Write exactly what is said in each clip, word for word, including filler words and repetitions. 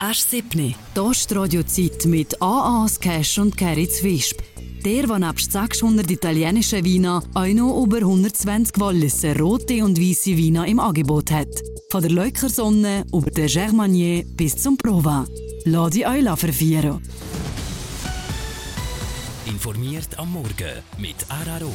Asch siebni, da ist die Radiozeit mit A A Cash und Gerrit Wisp. Der, der nebst sechshundert italienischen Weinen auch noch über hundertzwanzig Walliser rote und weiße Weine im Angebot hat. Von der Leukersonne über den Germanier bis zum Prova. Lass dich euch verfeiern. Informiert am Morgen mit R R O.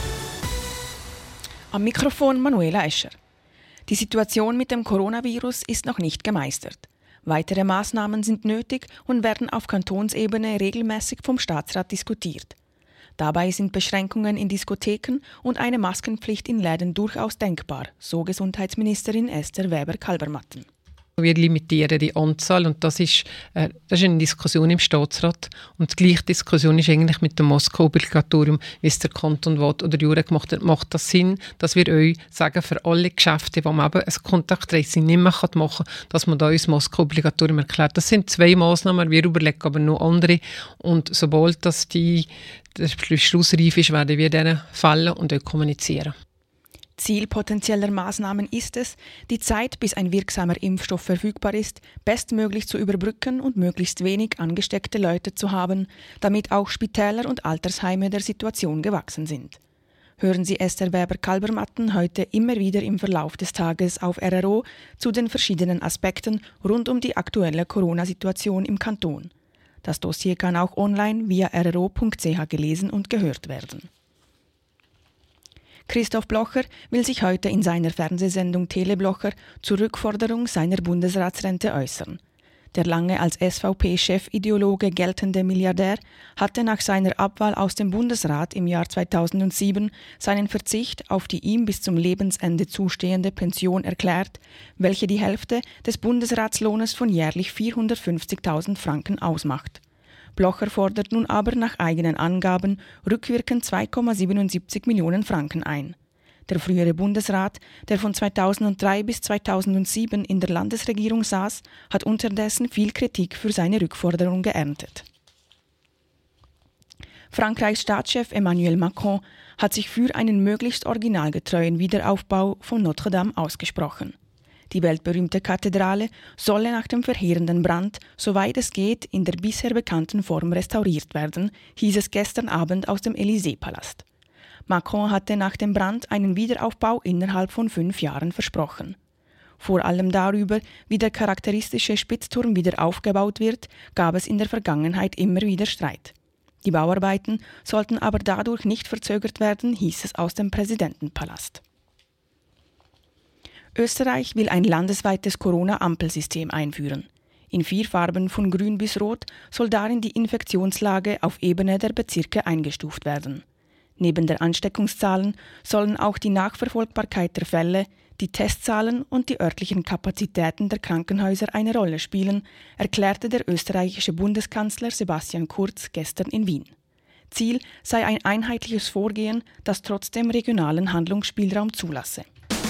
Am Mikrofon Manuela Escher. Die Situation mit dem Coronavirus ist noch nicht gemeistert. Weitere Maßnahmen sind nötig und werden auf Kantonsebene regelmäßig vom Staatsrat diskutiert. Dabei sind Beschränkungen in Diskotheken und eine Maskenpflicht in Läden durchaus denkbar, so Gesundheitsministerin Esther Weber-Kalbermatten. Wir limitieren die Anzahl und das ist, äh, das ist eine Diskussion im Staatsrat. Und die gleiche Diskussion ist eigentlich mit dem Maske-Obligatorium, wie es der Kanton will oder die Jura gemacht hat. Macht das Sinn, dass wir euch sagen, für alle Geschäfte, wo man eben ein Kontakttracing nicht mehr machen kann, dass man da uns Maske-Obligatorium erklärt. Das sind zwei Massnahmen, wir überlegen aber noch andere. Und sobald das die, der Beschluss reif ist, werden wir diesen Fällen und euch kommunizieren. Ziel potenzieller Maßnahmen ist es, die Zeit, bis ein wirksamer Impfstoff verfügbar ist, bestmöglich zu überbrücken und möglichst wenig angesteckte Leute zu haben, damit auch Spitäler und Altersheime der Situation gewachsen sind. Hören Sie Esther Weber-Kalbermatten heute immer wieder im Verlauf des Tages auf R R O zu den verschiedenen Aspekten rund um die aktuelle Corona-Situation im Kanton. Das Dossier kann auch online via r r o punkt c h gelesen und gehört werden. Christoph Blocher will sich heute in seiner Fernsehsendung Teleblocher zur Rückforderung seiner Bundesratsrente äußern. Der lange als S V P-Chefideologe geltende Milliardär hatte nach seiner Abwahl aus dem Bundesrat im Jahr zweitausendsieben seinen Verzicht auf die ihm bis zum Lebensende zustehende Pension erklärt, welche die Hälfte des Bundesratslohnes von jährlich vierhundertfünfzigtausend Franken ausmacht. Blocher fordert nun aber nach eigenen Angaben rückwirkend zwei Komma siebenundsiebzig Millionen Franken ein. Der frühere Bundesrat, der von zweitausenddrei bis zweitausendsieben in der Landesregierung saß, hat unterdessen viel Kritik für seine Rückforderung geerntet. Frankreichs Staatschef Emmanuel Macron hat sich für einen möglichst originalgetreuen Wiederaufbau von Notre Dame ausgesprochen. Die weltberühmte Kathedrale solle nach dem verheerenden Brand, soweit es geht, in der bisher bekannten Form restauriert werden, hieß es gestern Abend aus dem Élysée-Palast. Macron hatte nach dem Brand einen Wiederaufbau innerhalb von fünf Jahren versprochen. Vor allem darüber, wie der charakteristische Spitzturm wieder aufgebaut wird, gab es in der Vergangenheit immer wieder Streit. Die Bauarbeiten sollten aber dadurch nicht verzögert werden, hieß es aus dem Präsidentenpalast. Österreich will ein landesweites Corona-Ampelsystem einführen. In vier Farben von grün bis rot soll darin die Infektionslage auf Ebene der Bezirke eingestuft werden. Neben der Ansteckungszahlen sollen auch die Nachverfolgbarkeit der Fälle, die Testzahlen und die örtlichen Kapazitäten der Krankenhäuser eine Rolle spielen, erklärte der österreichische Bundeskanzler Sebastian Kurz gestern in Wien. Ziel sei ein einheitliches Vorgehen, das trotzdem regionalen Handlungsspielraum zulasse.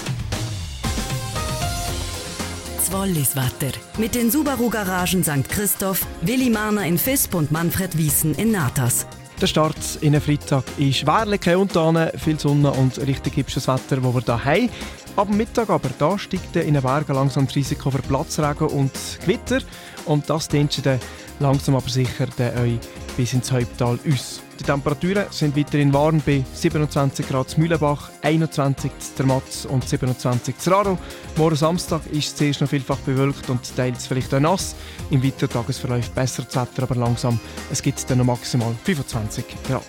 Wallis Wetter. Mit den Subaru Garagen Sankt Christoph, Willi Mahner in Visp und Manfred Wiesen in Natas. Der Start in den Freitag ist wärlich, und dann viel Sonne und richtig hübsches Wetter, das wir hier haben. Ab Mittag aber, da steigt in den Bergen langsam das Risiko für Platzregen und Gewitter. Und das dehnt dann langsam aber sicher euch bis ins Haupttal uns. Die Temperaturen sind weiterhin warm bei siebenundzwanzig Grad zu Mühlenbach, einundzwanzig zu Zermatt und siebenundzwanzig zu Raro. Morgen Samstag ist es zuerst noch vielfach bewölkt und teils vielleicht auch nass. Im weiteren Tagesverlauf besser das Wetter, aber langsam. Es gibt dann noch maximal fünfundzwanzig Grad.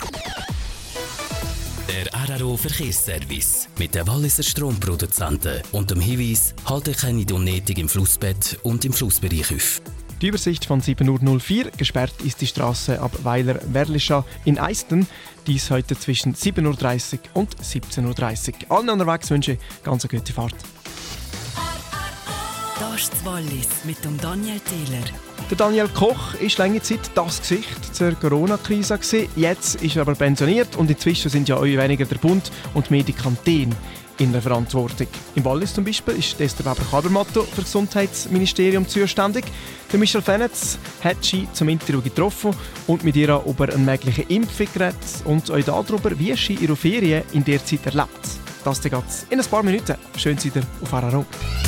Der R R O Verkehrsservice mit den Walliser Stromproduzenten und dem Hinweis, halte keine unnötig im Flussbett und im Flussbereich auf. Die Übersicht von sieben Uhr vier. Gesperrt ist die Straße ab Weiler-Werlischa in Eisten. Dies heute zwischen sieben Uhr dreißig und siebzehn Uhr dreißig. Allen unterwegs wünsche ich ganz eine gute Fahrt. Das ist das Wallis mit dem Daniel Thieler. Der Daniel Koch war lange Zeit das Gesicht zur Corona-Krise. Jetzt ist er aber pensioniert und inzwischen sind ja auch weniger der Bund und mehr die Kantine in der Verantwortung. Im Wallis zum Beispiel ist Esther Weber-Kalbermatten für das Gesundheitsministerium zuständig. Der Michel Fenetz hat sie zum Interview getroffen und mit ihr über eine mögliche Impfung geredet und auch darüber, wie sie ihre Ferien in der Zeit erlebt. Das geht in ein paar Minuten. Schön, seid ihr auf R R O.